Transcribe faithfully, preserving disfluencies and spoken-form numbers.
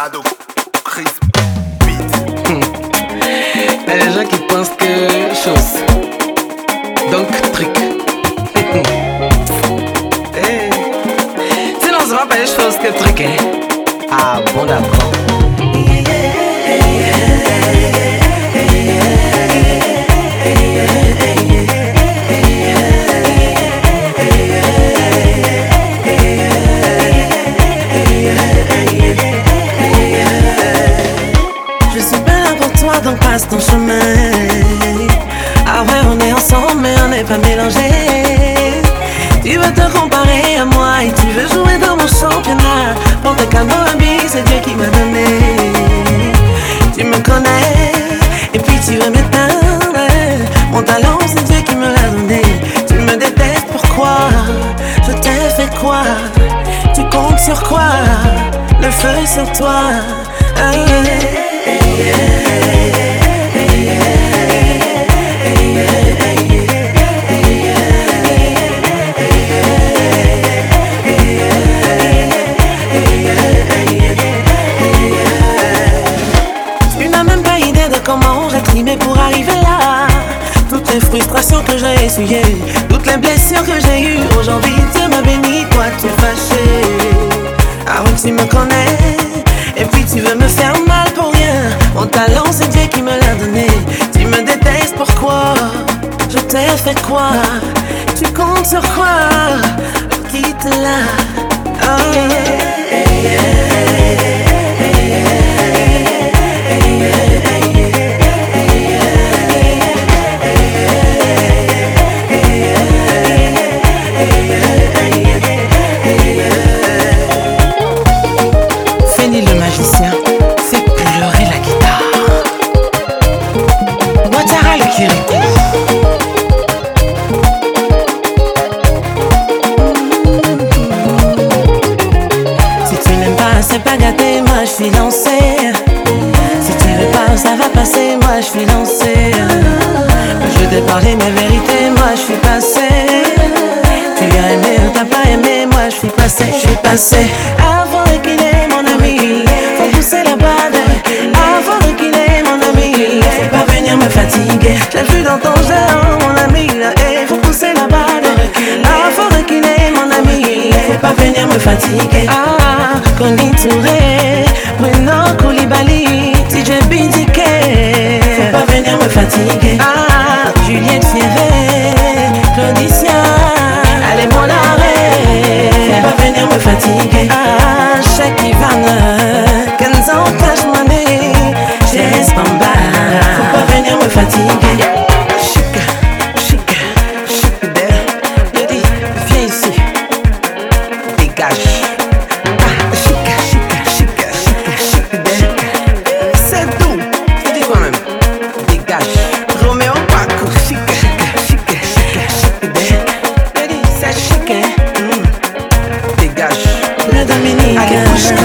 Dado, Chris, Beat. Hmm. Y a des gens qui pensent que chose, donc truc. Hey. Sinon, c'est pas les choses que truc, hein. Ah bon, d'accord. Donc passe ton chemin. Ah ouais, on est ensemble mais on n'est pas mélangés. Tu veux te comparer à moi et tu veux jouer dans mon championnat. Pour tes cadeaux habits, c'est Dieu qui m'a donné. Tu me connais et puis tu veux m'éteindre. Mon talent, c'est Dieu qui me l'a donné. Tu me détestes, pourquoi? Je t'ai fait quoi? Tu comptes sur quoi? Le feu sur toi. Ah, yeah, yeah. Comment j'ai trimé pour arriver là. Toutes les frustrations que j'ai essuyées, toutes les blessures que j'ai eues. Aujourd'hui Dieu m'a béni, toi tu fâché. Ah oui, tu me connais et puis tu veux me faire mal pour rien. Mon talent c'est Dieu qui me l'a donné. Tu me détestes, pourquoi? Je t'ai fait quoi? Tu comptes sur quoi? Quitte-la. Oh yeah, yeah, yeah. Le magicien fait pleurer la guitare. Ouattara le Kirikou. Si tu n'aimes pas, c'est pas gâté, moi je suis lancé. Si tu veux pas, ça va passer, moi je suis lancé. Je t'ai parlé mes vérités, moi je suis passé. Tu as aimé ou t'as pas aimé, moi je suis passé, je suis passé. Avant qu'il est mon ami, faut pousser la balle. Avant qu'il est mon ami, faut pas venir me fatiguer. J'ai vu dans ton jeu, mon ami, et faut pousser la balle. Avant qu'il est mon ami, faut pas venir me fatiguer. Ah, Koni Touré, Bruno Koulibaly, T J Bindiké, faut pas venir me fatiguer. Ah, Juliette Fierret, Claudicia, allez mon arrêt, faut pas venir me fatiguer. Ah, Cheikh Ivan, Kenzo Cash Money, Jess Bamba, faut pas venir me fatiguer. Chic, chic, chic de Yodi, viens ici, dégage. Ah, chic, chic, chic, chic, chic de c'est tout, je dis quoi même, dégage. Roméo Paco, chic, chic, chic, chic de Yodi, c'est chic, hein. Dégage. Le Dominique.